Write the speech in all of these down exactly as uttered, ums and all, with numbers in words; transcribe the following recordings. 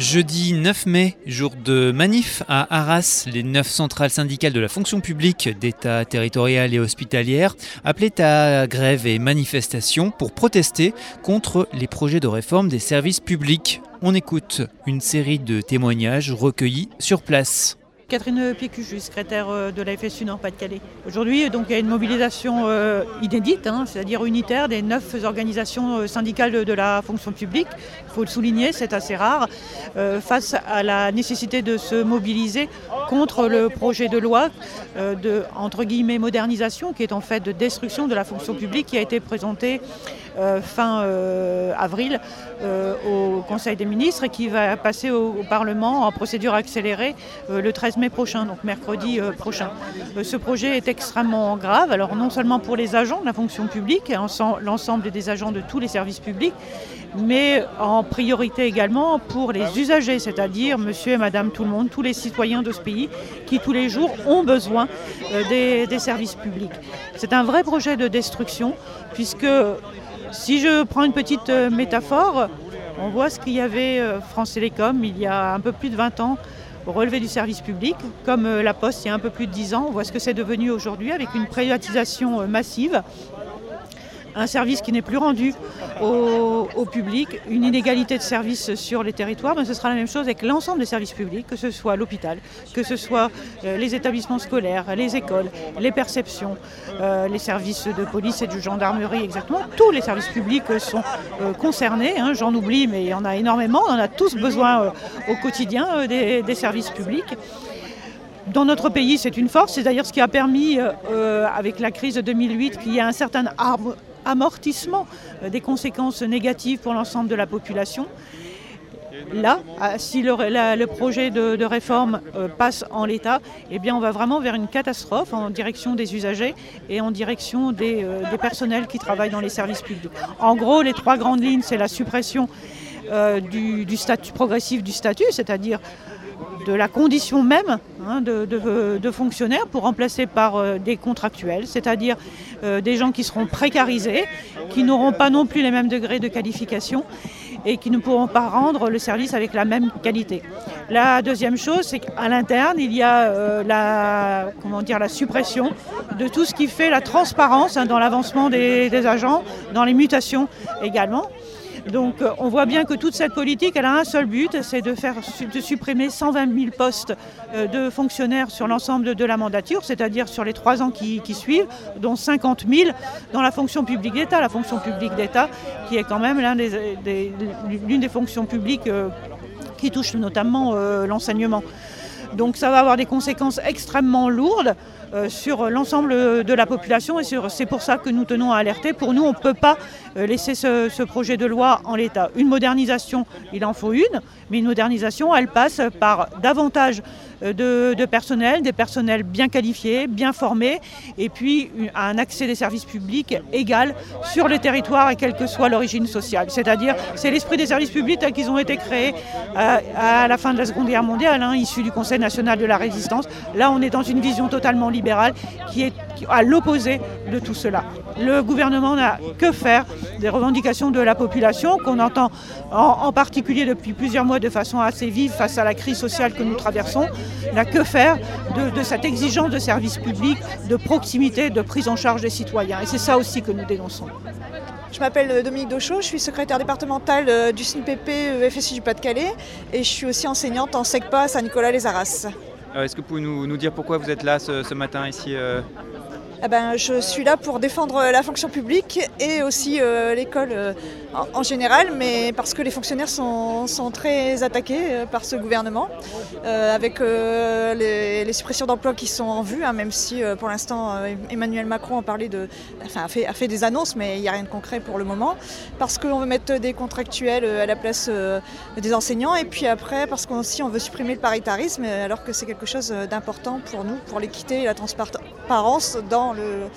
Jeudi neuf mai, jour de manif à Arras, les neuf centrales syndicales de la fonction publique d'État territoriale et hospitalière appelaient à grève et manifestation pour protester contre les projets de réforme des services publics. On écoute une série de témoignages recueillis sur place. Catherine Pécu, je suis secrétaire de la F S U Nord-Pas-de-Calais. Aujourd'hui, donc, il y a une mobilisation euh, inédite, hein, c'est-à-dire unitaire des neuf organisations syndicales de, de la fonction publique. Il faut le souligner, c'est assez rare, euh, face à la nécessité de se mobiliser contre le projet de loi euh, de, entre guillemets, modernisation, qui est en fait de destruction de la fonction publique, qui a été présenté euh, fin euh, avril euh, au Conseil des ministres et qui va passer au, au Parlement en procédure accélérée euh, le treize mai prochain, donc mercredi euh, prochain. Euh, ce projet est extrêmement grave, alors non seulement pour les agents de la fonction publique et l'ensemble des agents de tous les services publics, mais en priorité également pour les usagers, c'est-à-dire monsieur et madame tout le monde, tous les citoyens de ce pays qui tous les jours ont besoin euh, des, des services publics. C'est un vrai projet de destruction puisque si je prends une petite euh, métaphore, on voit ce qu'il y avait euh, France Télécom il y a un peu plus de vingt ans au relevé du service public, comme euh, la Poste il y a un peu plus de dix ans. On voit ce que c'est devenu aujourd'hui avec une privatisation euh, massive. Un service qui n'est plus rendu au, au public, une inégalité de services sur les territoires, mais ce sera la même chose avec l'ensemble des services publics, que ce soit l'hôpital, que ce soit euh, les établissements scolaires, les écoles, les perceptions, euh, les services de police et de gendarmerie, exactement. Tous les services publics sont euh, concernés, hein, j'en oublie, mais il y en a énormément, on en a tous besoin euh, au quotidien euh, des, des services publics. Dans notre pays, c'est une force, c'est d'ailleurs ce qui a permis, euh, avec la crise de deux mille huit, qu'il y ait un certain arbre amortissement des conséquences négatives pour l'ensemble de la population. Là, si le, la, le projet de, de réforme euh, passe en l'état, eh bien on va vraiment vers une catastrophe en direction des usagers et en direction des, euh, des personnels qui travaillent dans les services publics. En gros, les trois grandes lignes, c'est la suppression euh, du, du statut progressif du statut, c'est-à-dire de la condition même hein, de, de, de fonctionnaires pour remplacer par euh, des contractuels, c'est-à-dire euh, des gens qui seront précarisés, qui n'auront pas non plus les mêmes degrés de qualification et qui ne pourront pas rendre le service avec la même qualité. La deuxième chose, c'est qu'à l'interne, il y a euh, la, comment dire, la suppression de tout ce qui fait la transparence hein, dans l'avancement des, des agents, dans les mutations également. Donc on voit bien que toute cette politique, elle a un seul but, c'est de faire de supprimer cent vingt mille postes de fonctionnaires sur l'ensemble de la mandature, c'est-à-dire sur les trois ans qui, qui suivent, dont cinquante mille dans la fonction publique d'État. La fonction publique d'État qui est quand même l'un des, des, l'une des fonctions publiques euh, qui touche notamment euh, l'enseignement. Donc ça va avoir des conséquences extrêmement lourdes euh, sur l'ensemble de la population et sur, c'est pour ça que nous tenons à alerter. Pour nous, on ne peut pas euh, laisser ce, ce projet de loi en l'état. Une modernisation, il en faut une, mais une modernisation, elle passe par davantage de, de personnel, des personnels bien qualifiés, bien formés, et puis un accès des services publics égal sur le territoire et quelle que soit l'origine sociale. C'est-à-dire, c'est l'esprit des services publics tel qu'ils ont été créés à, à la fin de la Seconde Guerre mondiale, hein, issus du Conseil national de la résistance. Là, on est dans une vision totalement libérale qui est à l'opposé de tout cela. Le gouvernement n'a que faire des revendications de la population qu'on entend en, en particulier depuis plusieurs mois de façon assez vive face à la crise sociale que nous traversons, n'a que faire de, de cette exigence de services publics, de proximité, de prise en charge des citoyens. Et c'est ça aussi que nous dénonçons. Je m'appelle Dominique Dauchot, je suis secrétaire départementale du S N P P F S U du Pas-de-Calais et je suis aussi enseignante en SECPA à Saint-Nicolas-les-Arras. Euh, est-ce que vous pouvez nous, nous dire pourquoi vous êtes là ce, ce matin ici euh... Eh ben, je suis là pour défendre la fonction publique et aussi euh, l'école euh, en, en général, mais parce que les fonctionnaires sont, sont très attaqués euh, par ce gouvernement, euh, avec euh, les, les suppressions d'emplois qui sont en vue, hein, même si euh, pour l'instant euh, Emmanuel Macron a, parlé de, enfin, a, fait, a fait des annonces, mais il n'y a rien de concret pour le moment, parce qu'on veut mettre des contractuels à la place euh, des enseignants, et puis après parce qu'on aussi on veut supprimer le paritarisme, alors que c'est quelque chose d'important pour nous, pour l'équité et la transparence dans Le,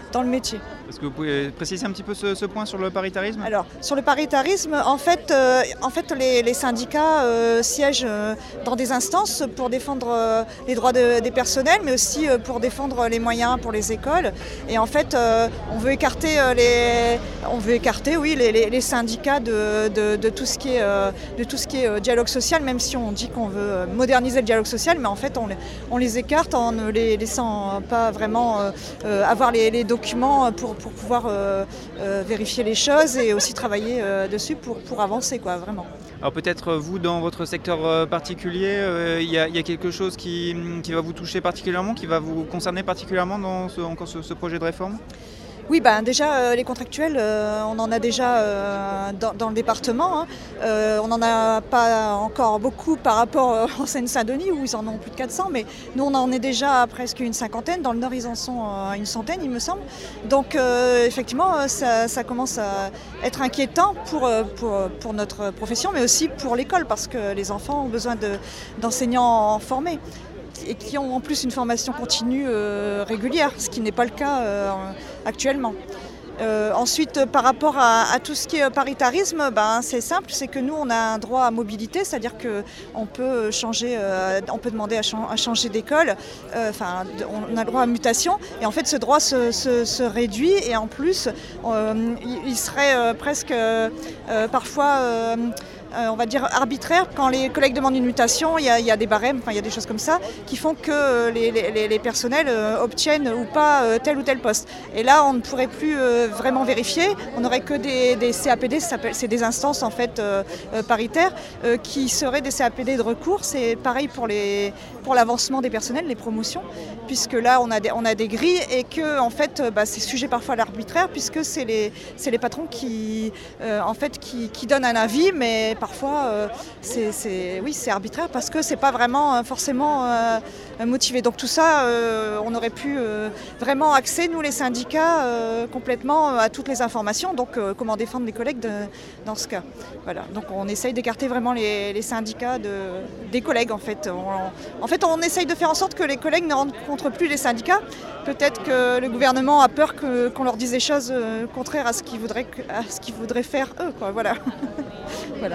dans le métier. Est-ce que vous pouvez préciser un petit peu ce, ce point sur le paritarisme ? Alors, sur le paritarisme, en fait, euh, en fait les, les syndicats euh, siègent euh, dans des instances pour défendre euh, les droits de, des personnels, mais aussi euh, pour défendre les moyens pour les écoles. Et en fait, euh, on veut écarter, euh, les, on veut écarter oui, les, les, les syndicats de, de, de tout ce qui est, euh, de tout ce qui est euh, dialogue social, même si on dit qu'on veut moderniser le dialogue social, mais en fait, on les, on les écarte en ne les laissant pas vraiment euh, euh, avoir les, les documents pour pour pouvoir euh, euh, vérifier les choses et aussi travailler euh, dessus pour, pour avancer, quoi, vraiment. Alors peut-être vous, dans votre secteur particulier, il euh, y, y a quelque chose qui, qui va vous toucher particulièrement, qui va vous concerner particulièrement dans ce, encore ce, ce projet de réforme ? Oui, ben déjà euh, les contractuels, euh, on en a déjà euh, dans, dans le département. Hein. Euh, on n'en a pas encore beaucoup par rapport euh, en Seine-Saint-Denis où ils en ont plus de quatre cents, mais nous on en est déjà à presque une cinquantaine. Dans le Nord, ils en sont à une centaine, il me semble. Donc euh, effectivement, ça, ça commence à être inquiétant pour, pour, pour notre profession, mais aussi pour l'école, parce que les enfants ont besoin de, d'enseignants formés et qui ont en plus une formation continue euh, régulière, ce qui n'est pas le cas euh, actuellement. Euh, ensuite, par rapport à, à tout ce qui est paritarisme, ben, c'est simple, c'est que nous, on a un droit à mobilité, c'est-à-dire qu'on peut changer, euh, on peut demander à, ch- à changer d'école, euh, enfin, on a le droit à mutation, et en fait, ce droit se, se, se réduit, et en plus, euh, il, il serait euh, presque euh, parfois... Euh, Euh, on va dire arbitraire. Quand les collègues demandent une mutation, il y a, il y a des barèmes, enfin, il y a des choses comme ça qui font que euh, les, les, les personnels euh, obtiennent ou pas euh, tel ou tel poste. Et là, on ne pourrait plus euh, vraiment vérifier. On n'aurait que des, des C A P D, c'est des instances en fait euh, euh, paritaires euh, qui seraient des C A P D de recours. C'est pareil pour les pour l'avancement des personnels, les promotions, puisque là on a des, on a des grilles et que en fait bah, c'est sujet parfois à l'arbitraire puisque c'est les c'est les patrons qui euh, en fait qui, qui donnent un avis, mais parfois, euh, c'est, c'est, oui, c'est arbitraire parce que c'est pas vraiment euh, forcément euh, motivé. Donc tout ça, euh, on aurait pu euh, vraiment axer, nous les syndicats, euh, complètement à toutes les informations. Donc euh, comment défendre les collègues de, dans ce cas. Voilà. Donc on essaye d'écarter vraiment les, les syndicats de, des collègues en fait. On, en fait, on essaye de faire en sorte que les collègues ne rencontrent plus les syndicats. Peut-être que le gouvernement a peur que, qu'on leur dise des choses euh, contraires à ce qu'ils voudraient, à ce qu'ils voudraient faire eux, quoi. Voilà. Voilà.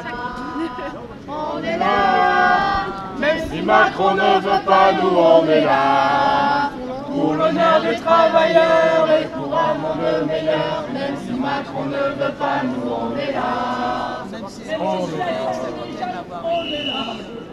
On est là, même si Macron ne veut pas, nous on est là. Pour l'honneur des travailleurs et pour un monde meilleur. Même si Macron ne veut pas, nous on est là. On est là.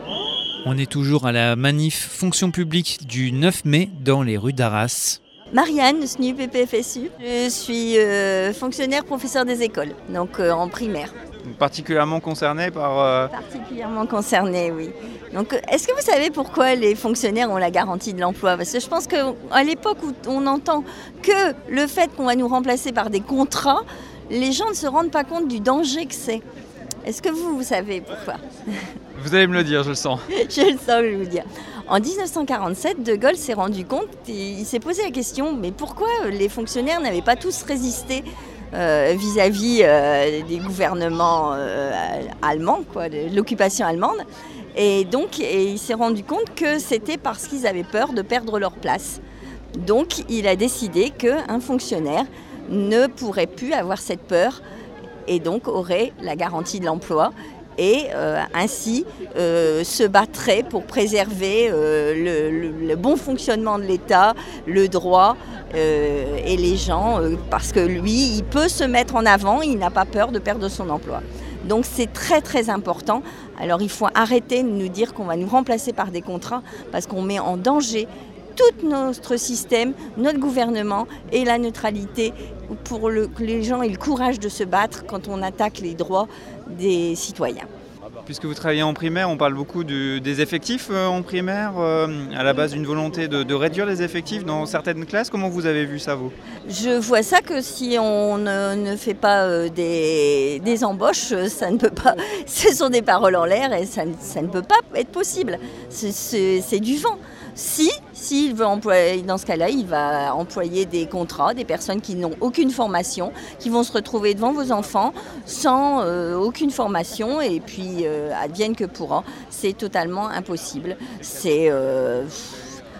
On est toujours à la manif fonction publique du neuf mai dans les rues d'Arras. Marianne, S N U P P F S U. Je suis euh, fonctionnaire professeur des écoles, donc euh, en primaire. Particulièrement concerné par... Euh... Particulièrement concerné, oui. Donc, est-ce que vous savez pourquoi les fonctionnaires ont la garantie de l'emploi ? Parce que je pense qu'à l'époque où on entend que le fait qu'on va nous remplacer par des contrats, les gens ne se rendent pas compte du danger que c'est. Est-ce que vous, vous savez pourquoi ? Vous allez me le dire, je le sens. Je le sens, je vais vous dire. En dix-neuf cent quarante-sept, De Gaulle s'est rendu compte, et il s'est posé la question, mais pourquoi les fonctionnaires n'avaient pas tous résisté euh, vis-à-vis euh, des gouvernements euh, allemands, quoi, de l'occupation allemande. Et donc, et il s'est rendu compte que c'était parce qu'ils avaient peur de perdre leur place. Donc, il a décidé qu'un fonctionnaire ne pourrait plus avoir cette peur et donc aurait la garantie de l'emploi. Et euh, ainsi euh, se battrait pour préserver euh, le, le, le bon fonctionnement de l'État, le droit euh, et les gens, euh, parce que lui, il peut se mettre en avant, il n'a pas peur de perdre son emploi. Donc c'est très très important. Alors il faut arrêter de nous dire qu'on va nous remplacer par des contrats, parce qu'on met en danger tout notre système, notre gouvernement et la neutralité pour le, que les gens aient le courage de se battre quand on attaque les droits des citoyens. Puisque vous travaillez en primaire, on parle beaucoup du, des effectifs euh, en primaire, euh, à la base d'une volonté de, de réduire les effectifs dans certaines classes. Comment vous avez vu ça, vous ? Je vois ça que si on ne, ne fait pas euh, des, des embauches, ça ne peut pas. Ce sont des paroles en l'air et ça, ça ne peut pas être possible. C'est, c'est, c'est du vent. Si, s'il veut employer, dans ce cas-là, il va employer des contrats, des personnes qui n'ont aucune formation, qui vont se retrouver devant vos enfants sans euh, aucune formation et puis euh, advienne que pourra. C'est totalement impossible. C'est, euh,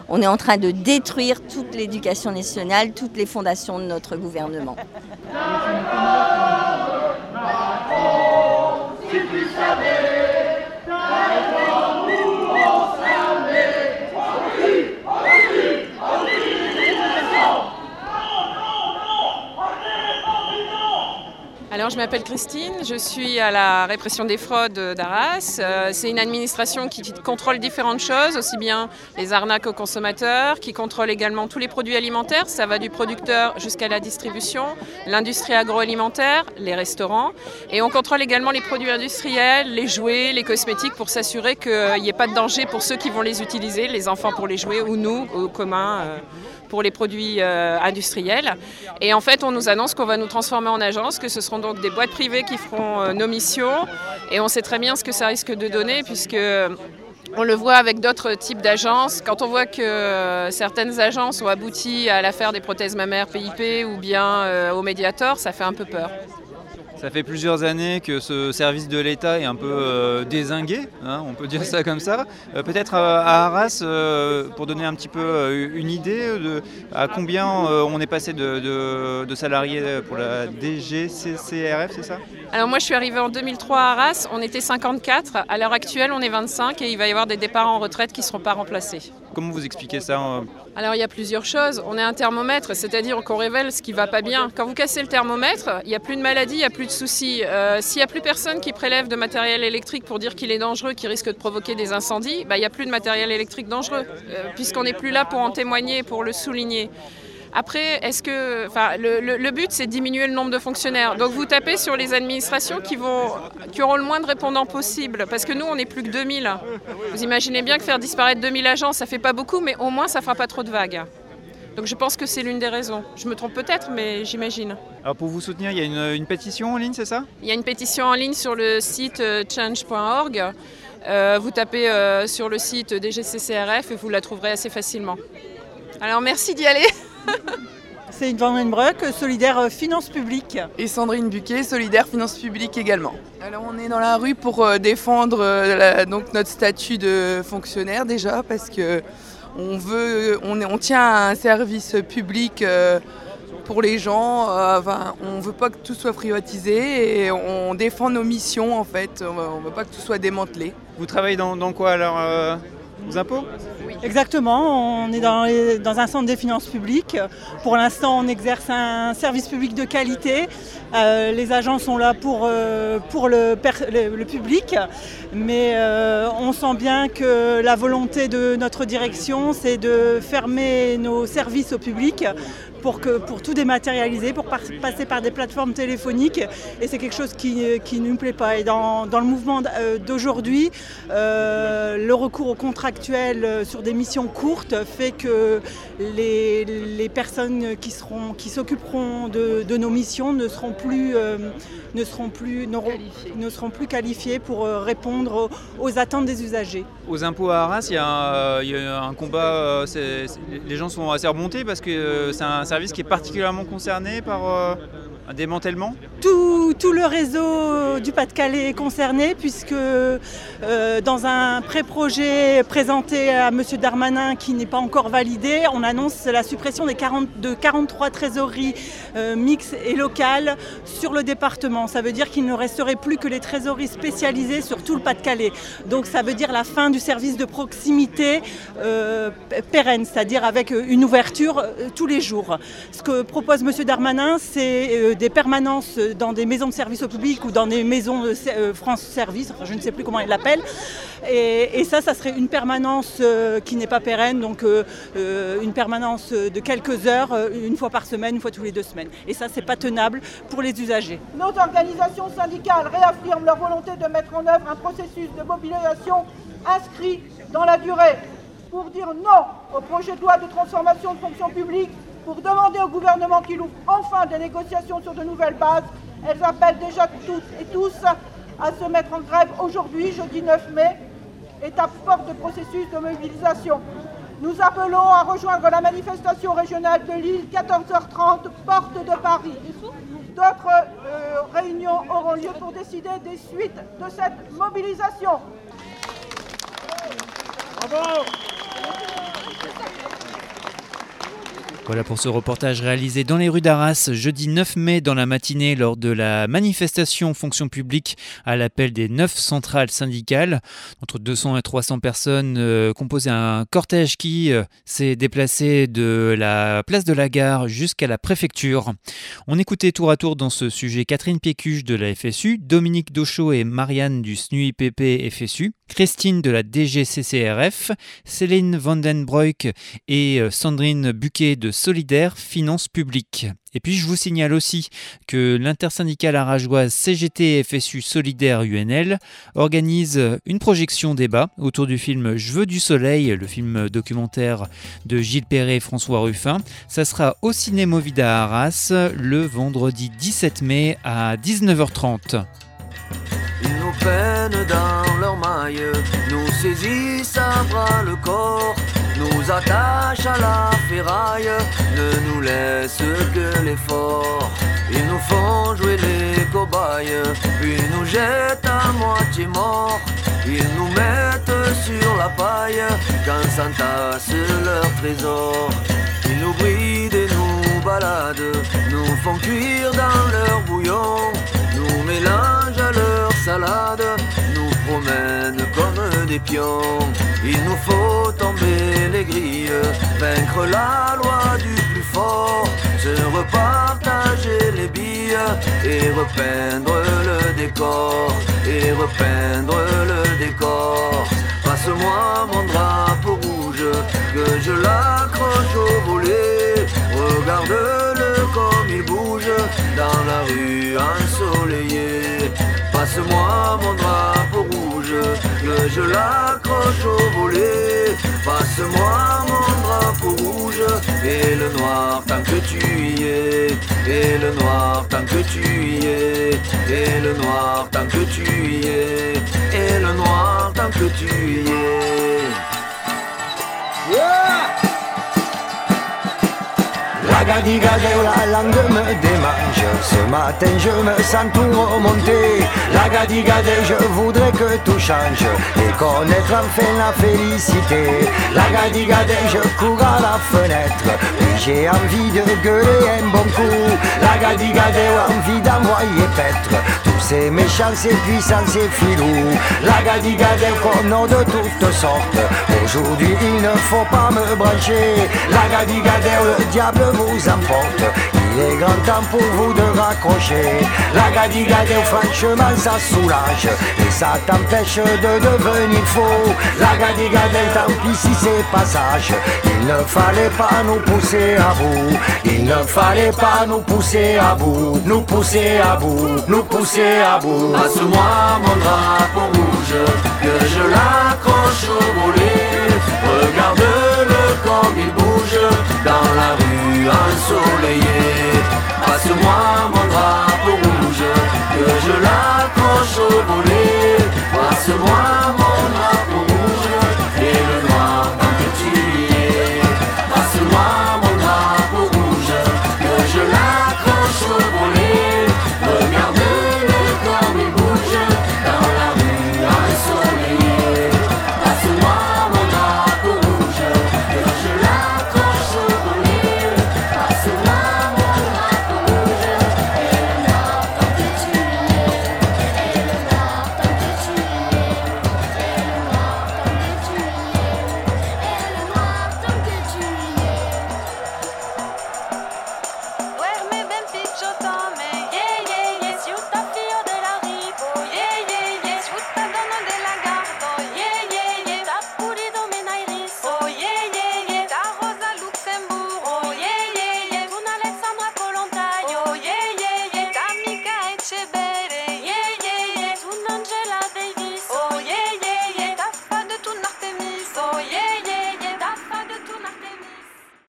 on est en train de détruire toute l'éducation nationale, toutes les fondations de notre gouvernement. Si tu savais, Alors, je m'appelle Christine, je suis à la répression des fraudes d'Arras. Euh, c'est une administration qui contrôle différentes choses, aussi bien les arnaques aux consommateurs, qui contrôle également tous les produits alimentaires, ça va du producteur jusqu'à la distribution, l'industrie agroalimentaire, les restaurants. Et on contrôle également les produits industriels, les jouets, les cosmétiques pour s'assurer qu'il n'y ait pas de danger pour ceux qui vont les utiliser, les enfants pour les jouets ou nous, au commun. Euh, pour les produits euh, industriels. Et en fait, on nous annonce qu'on va nous transformer en agence, que ce seront donc des boîtes privées qui feront euh, nos missions. Et on sait très bien ce que ça risque de donner, puisque on le voit avec d'autres types d'agences. Quand on voit que euh, certaines agences ont abouti à l'affaire des prothèses mammaires P I P ou bien euh, au Mediator, ça fait un peu peur. Ça fait plusieurs années que ce service de l'État est un peu euh, dézingué, hein, on peut dire ça comme ça. Euh, peut-être euh, à Arras, euh, pour donner un petit peu euh, une idée de à combien euh, on est passé de, de, de salariés pour la D G C C R F, c'est ça? Alors moi je suis arrivée en deux mille trois à Arras, on était cinquante-quatre, à l'heure actuelle on est vingt-cinq et il va y avoir des départs en retraite qui ne seront pas remplacés. Comment vous expliquez ça? Alors il y a plusieurs choses. On est un thermomètre, c'est-à-dire qu'on révèle ce qui ne va pas bien. Quand vous cassez le thermomètre, il n'y a plus de maladie, il n'y a plus de soucis. Euh, s'il n'y a plus personne qui prélève de matériel électrique pour dire qu'il est dangereux, qu'il risque de provoquer des incendies, bah, il n'y a plus de matériel électrique dangereux, euh, puisqu'on n'est plus là pour en témoigner, pour le souligner. Après, est-ce que, enfin, le, le, le but, c'est de diminuer le nombre de fonctionnaires. Donc vous tapez sur les administrations qui, vont, qui auront le moins de répondants possible, parce que nous, on n'est plus que deux mille. Vous imaginez bien que faire disparaître deux mille agents, ça fait pas beaucoup, mais au moins, ça ne fera pas trop de vagues. Donc je pense que c'est l'une des raisons. Je me trompe peut-être, mais j'imagine. Alors pour vous soutenir, il y a une, une pétition en ligne, c'est ça? Il y a une pétition en ligne sur le site euh, change point org. Euh, vous tapez euh, sur le site D G C C R F et vous la trouverez assez facilement. Alors merci d'y aller. C'est une Van Bruck, solidaire Finances Publiques. Et Sandrine Buquet, solidaire Finances Publiques également. Alors on est dans la rue pour euh, défendre euh, la, donc notre statut de fonctionnaire déjà, parce que on veut, on, est, on tient à un service public euh, pour les gens. Euh, enfin, on ne veut pas que tout soit privatisé et on défend nos missions en fait. On ne veut pas que tout soit démantelé. Vous travaillez dans, dans quoi alors euh, aux impôts? Exactement, on est dans, les, dans un centre des finances publiques. Pour l'instant, on exerce un service public de qualité. Euh, les agents sont là pour, euh, pour le, le, le public, mais euh, on sent bien que la volonté de notre direction, c'est de fermer nos services au public pour, que, pour tout dématérialiser, pour par, passer par des plateformes téléphoniques. Et c'est quelque chose qui ne nous plaît pas. Et dans, dans le mouvement d'aujourd'hui, euh, le recours au contractuel sur des missions courtes fait que les, les personnes qui, seront, qui s'occuperont de, de nos missions ne seront plus, euh, ne seront plus, ne seront plus qualifiées pour répondre aux, aux attentes des usagers. Aux impôts à Arras, il y a un, il y a un combat, c'est, c'est, les gens sont assez remontés parce que c'est un service qui est particulièrement concerné par euh, un démantèlement. Tout, tout le réseau du Pas-de-Calais est concerné puisque euh, dans un pré-projet présenté à M. Darmanin qui n'est pas encore validé, on annonce la suppression des quarante, de quarante-trois trésoreries euh, mixtes et locales sur le département. Ça veut dire qu'il ne resterait plus que les trésoreries spécialisées sur tout le Pas-de-Calais. Donc ça veut dire la fin du service de proximité euh, pérenne, c'est-à-dire avec une ouverture euh, tous les jours. Ce que propose M. Darmanin, c'est euh, des permanences dans des maisons de service au public ou dans des maisons de euh, France Service, enfin je ne sais plus comment ils l'appellent. Et, et ça, ça serait une permanence euh, qui n'est pas pérenne, donc euh, euh, une permanence de quelques heures, euh, une fois par semaine, une fois tous les deux semaines. Et ça, c'est pas tenable pour les usagers. Nos organisations syndicales réaffirment leur volonté de mettre en œuvre un processus de mobilisation inscrit dans la durée pour dire non au projet de loi de transformation de fonction publique, pour demander au gouvernement qu'il ouvre enfin des négociations sur de nouvelles bases. Elles appellent déjà toutes et tous à se mettre en grève aujourd'hui, jeudi neuf mai, étape forte de processus de mobilisation. Nous appelons à rejoindre la manifestation régionale de Lille, quatorze heures trente, porte de Paris. D'autres euh, réunions auront lieu pour décider des suites de cette mobilisation. Bravo. Voilà pour ce reportage réalisé dans les rues d'Arras jeudi neuf mai dans la matinée lors de la manifestation fonction publique à l'appel des neuf centrales syndicales. Entre deux cents et trois cents personnes euh, composaient un cortège qui euh, s'est déplacé de la place de la Gare jusqu'à la préfecture. On écoutait tour à tour dans ce sujet Catherine Pécuche de la F S U, Dominique Dauchaud et Marianne du S N U I P P F S U, Christine de la D G C C R F, Céline Vandenbroek et Sandrine Buquet de Solidaire Finances Publiques. Et puis je vous signale aussi que l'intersyndicale arageoise C G T F S U Solidaire U N L organise une projection débat autour du film Je veux du soleil, le film documentaire de Gilles Perret et François Ruffin. Ça sera au Ciné Movida à Arras le vendredi dix-sept mai à dix-neuf heures trente. Ils nous peinent dans leurs mailles, nous saisissent à bras le corps, nous attachent à la ferraille, ne nous laissent que l'effort. Ils nous font jouer les cobayes, puis nous jettent à moitié morts. Ils nous mettent sur la paille quand s'entassent leurs trésors. Ils nous brident et nous baladent, nous font cuire dans leur bouillon, nous mélangent à leur salade, nous promènent comme des pions. Il nous faut tomber les grilles, vaincre la loi du plus fort, se repartager les billes et repeindre le décor, et repeindre le décor. Passe-moi mon drapeau rouge, que je l'accroche au volet. Regarde-le comme il bouge dans la rue ensoleillée. Passe-moi mon drapeau rouge, que je l'accroche au volet. Passe-moi mon drapeau rouge, et le noir tant que tu y es, et le noir tant que tu y es, et le noir tant que tu y es, et le noir tant que tu y es. Yeah! La gadigadeu, la langue me démange. Ce matin je me sens tout remonter. La gadigadeu, je voudrais que tout change et connaître enfin la félicité. La gadigadeu, je cours à la fenêtre, puis j'ai envie de gueuler un bon coup. La gadigadeu, envie d'envoyer paître tous ces méchants, ces puissants, ces filous. La gadigadeu, qu'on a de toutes sortes. Aujourd'hui il ne faut pas me brancher. La gadigadeu, le diable vous emporte, il est grand temps pour vous de raccrocher. La gadigadeu, franchement ça soulage et ça t'empêche de devenir faux. La gadigadeu, tant pis si c'est passage, il ne fallait pas nous pousser à bout, il ne fallait pas nous pousser à bout, nous pousser à bout, nous pousser à bout. Passe-moi mon drapeau rouge, que je l'accroche au volet.